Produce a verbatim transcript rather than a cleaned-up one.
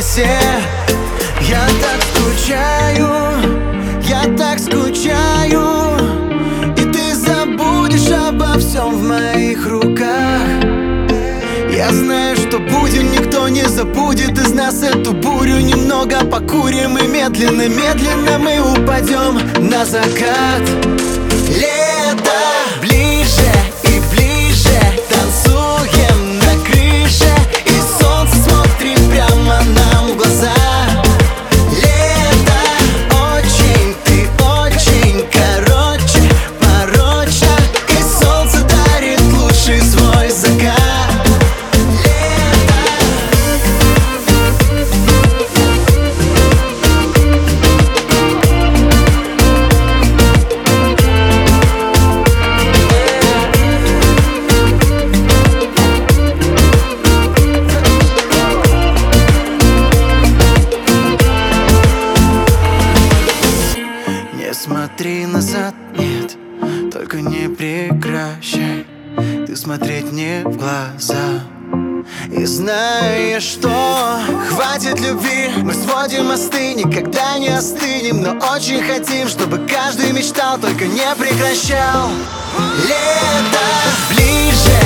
красе. Я так скучаю, я так скучаю, и ты забудешь обо всем в моих руках. Я знаю, что будем, никто не забудет из нас эту бурю. Немного покурим и медленно-медленно мы упадем на закат. Лето ближе и ближе, танцуем на крыше, и солнце смотрит прямо нам в глаза. Лето очень, ты очень короче, порочно, и солнце дарит лучший свой закат. Смотри назад, нет, только не прекращай ты смотреть мне в глаза. И зная, что хватит любви, мы сводим мосты, никогда не остынем, но очень хотим, чтобы каждый мечтал, только не прекращал. Лето ближе